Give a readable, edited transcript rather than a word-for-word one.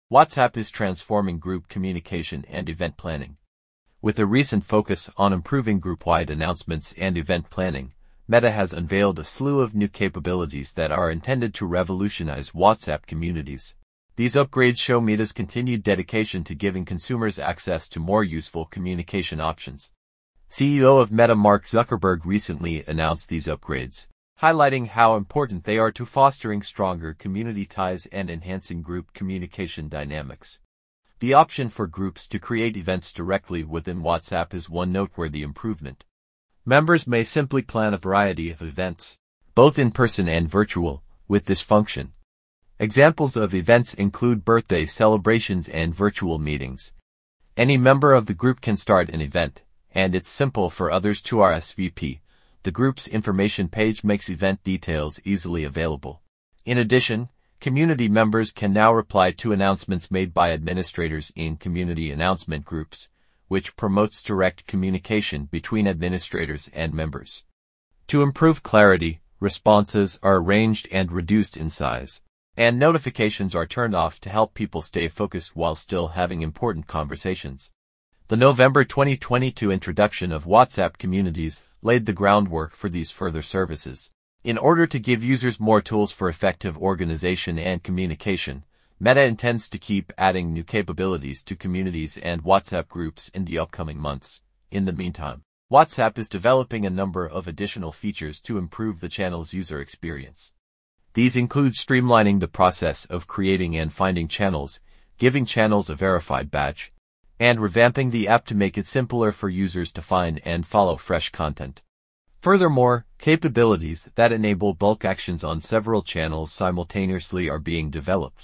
WhatsApp is transforming group communication and event planning. With a recent focus on improving group-wide announcements and event planning, Meta has unveiled a slew of new capabilities that are intended to revolutionize WhatsApp communities. These upgrades show Meta's continued dedication to giving consumers access to more useful communication options. CEO of Meta Mark Zuckerberg recently announced these upgrades, highlighting how important they are to fostering stronger community ties and enhancing group communication dynamics. The option for groups to create events directly within WhatsApp is one noteworthy improvement. Members may simply plan a variety of events, both in person and virtual, with this function. Examples of events include birthday celebrations and virtual meetings. Any member of the group can start an event, and it's simple for others to RSVP. The group's information page makes event details easily available. In addition, community members can now reply to announcements made by administrators in community announcement groups, which promotes direct communication between administrators and members. To improve clarity, responses are arranged and reduced in size, and notifications are turned off to help people stay focused while still having important conversations. The November 2022 introduction of WhatsApp Communities laid the groundwork for these further services. In order to give users more tools for effective organization and communication, Meta intends to keep adding new capabilities to communities and WhatsApp groups in the upcoming months. In the meantime, WhatsApp is developing a number of additional features to improve the channel's user experience. These include streamlining the process of creating and finding channels, giving channels a verified badge, and revamping the app to make it simpler for users to find and follow fresh content. Furthermore, capabilities that enable bulk actions on several channels simultaneously are being developed.